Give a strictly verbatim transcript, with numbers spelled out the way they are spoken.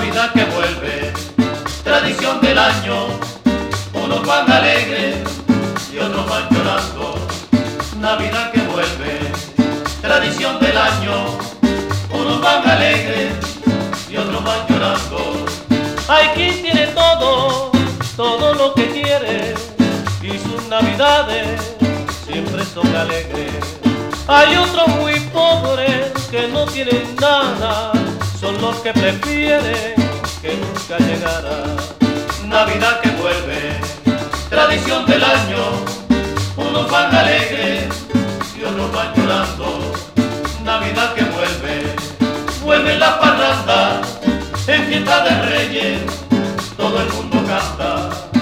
Navidad que vuelve, tradición del año, unos van alegres y otros van llorando. Navidad que vuelve, tradición del año, unos van alegres y otros van llorando. Hay quien tiene todo, todo lo que quiere, y sus navidades siempre son alegres. Hay otros muy pobres que no tienen nada, son los que prefieren que nunca llegara. Navidad que vuelve, tradición del año, unos van alegres y otros van llorando. Navidad que vuelve, vuelven las parrandas, en fiesta de Reyes, todo el mundo canta.